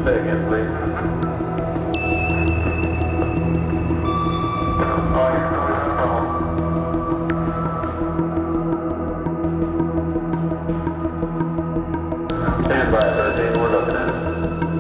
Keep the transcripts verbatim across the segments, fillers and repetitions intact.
Say again, please. Oh, yeah, no, not a problem. Stand by, thirteen, we're looking at it.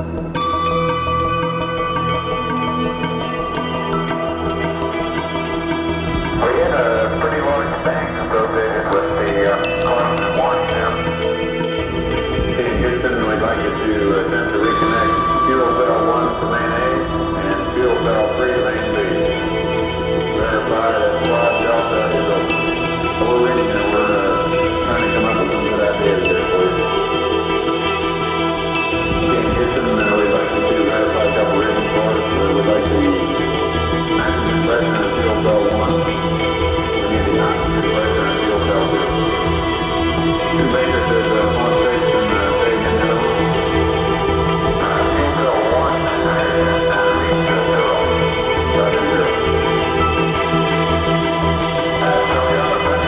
We had a pretty large bank associated with the uh, Clemson one now. In Houston, we'd like you to attempt to reconnect fuel cell one to main A and fuel cell three to main B. Verify that squad Delta is open. So we're reading and we're uh, trying to come up with some good ideas here for you. In Houston, uh, we'd like you to verify a couple readings for us. Uh, we'd like the nitrogen pressure in fuel cell one. We need the oxygen pressure in fuel cell two. Two matrices, uh, one six and uh, say again the other one. Uh, fuel cell one and nitrogen uh, reads uh, zero. Roger zero. That's how we are, Roger.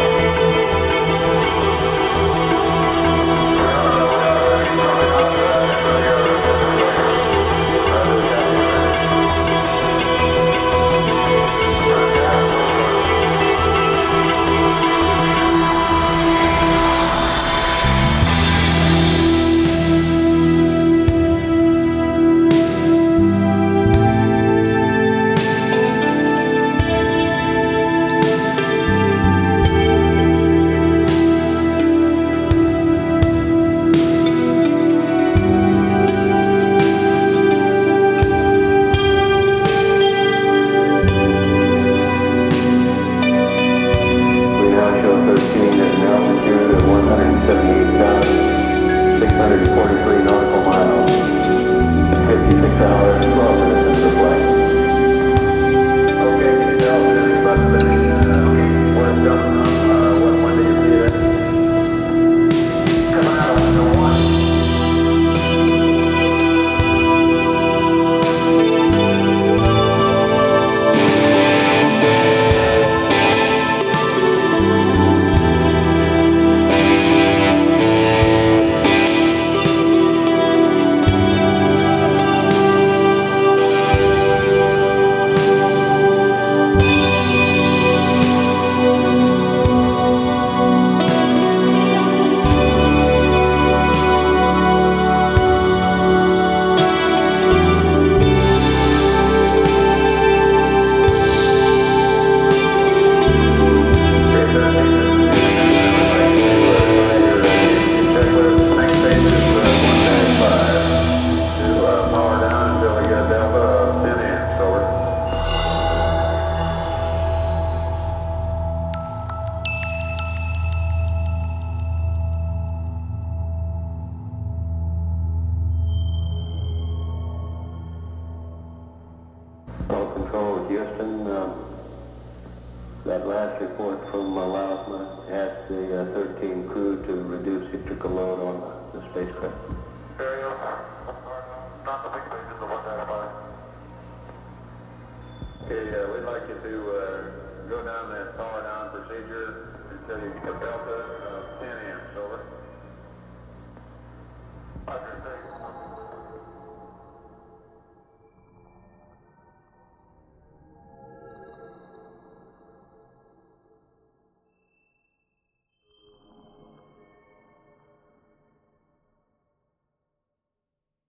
That last report from uh, Lausma asked the uh, thirteen crew to reduce electrical load on the, the spacecraft. Stereo, not the big stages of one ninety-five. Okay, uh, we'd like you to uh, go down that power down procedure until you get Delta of ten amps.